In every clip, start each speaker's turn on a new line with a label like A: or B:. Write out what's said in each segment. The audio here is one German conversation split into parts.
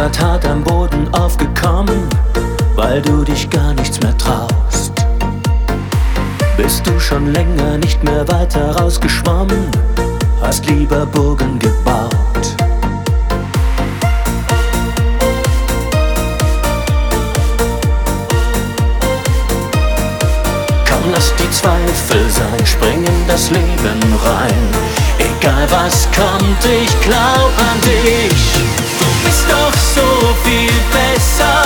A: grad hart am Boden aufgekommen, weil du dich gar nichts mehr traust. Bist du schon länger nicht mehr weiter rausgeschwommen, hast lieber Burgen gebaut. Komm, lass die Zweifel sein, spring in das Leben rein. Egal was kommt, ich glaub an dich. Du bist doch so viel besser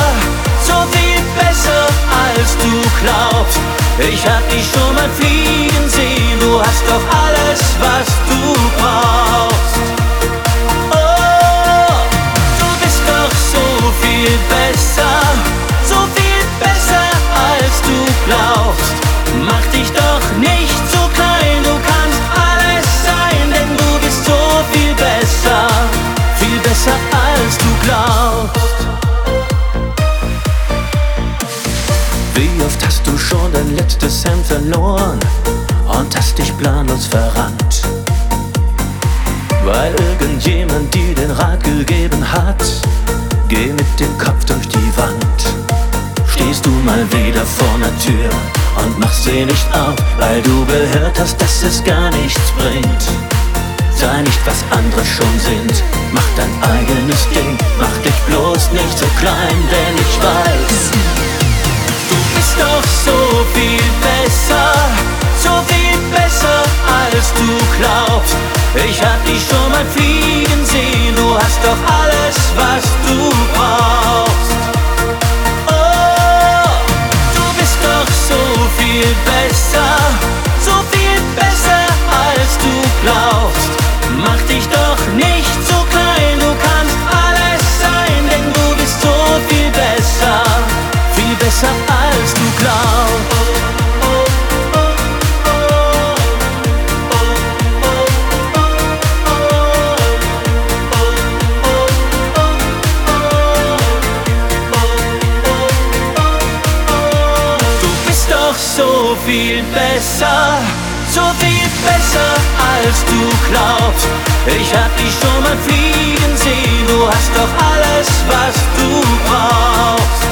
A: als du glaubst. Ich hab dich schon mal fliegen sehen, du hast doch alles, was du brauchst. Oh, du bist doch so viel besser als du glaubst. Mach dich doch nicht so klein, du kannst alles sein, denn du bist so viel besser als du glaubst. Wie oft hast du schon dein letztes Cent verloren und hast dich planlos verrannt, weil irgendjemand dir den Rat gegeben hat, geh mit dem Kopf durch die Wand. Stehst du mal wieder vor einer Tür und machst sie nicht auf, weil du gehört hast, dass es gar nichts bringt. Sei nicht, was andere schon sind, mach dein eigenes Ding, mach dich bloß nicht so klein, denn ich weiß, du bist doch so viel besser als du glaubst. Ich hab dich schon mal fliegen sehen, du hast doch alles, was du brauchst. Oh, du bist doch so viel besser als du glaubst. Mach dich doch nicht so klein, du kannst alles sein, denn du bist so viel besser als du glaubst. Du bist doch so viel besser als du glaubst. Ich hab dich schon mal fliegen sehen, du hast doch alles, was du brauchst.